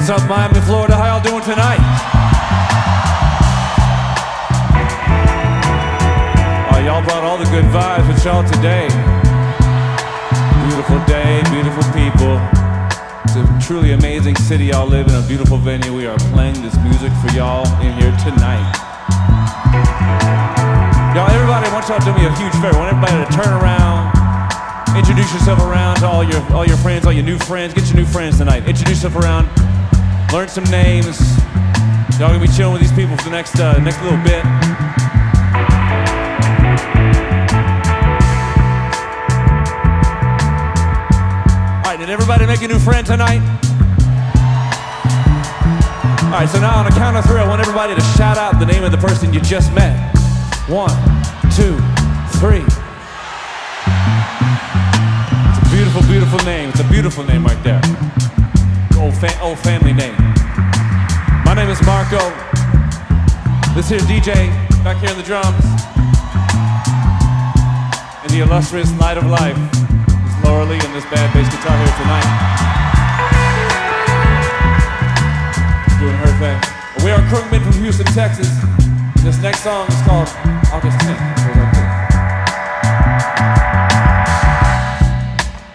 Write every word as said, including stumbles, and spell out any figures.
What's up, Miami, Florida? How y'all doing tonight? Oh, y'all brought all the good vibes with y'all today. Beautiful day, beautiful people. It's a truly amazing city. Y'all live in a beautiful venue. We are playing this music for y'all in here tonight. Y'all, everybody, I want y'all to do me a huge favor. I want everybody to turn around, introduce yourself around to all your all your friends, all your new friends. Get your new friends tonight. Introduce yourself around. Learn some names. Y'all gonna be chilling with these people for the next uh, next little bit. All right, did everybody make a new friend tonight? All right, so now on a count of three, I want everybody to shout out the name of the person you just met. One, two, three. It's a beautiful, beautiful name. It's a beautiful name right there. Old, fa old family name. My name is Marco. This here's D J back here on the drums. And the illustrious Light of Life is Laura Lee and this bad bass guitar here tonight. Doing her thing. We are Crookman from Houston, Texas. This next song is called August tenth.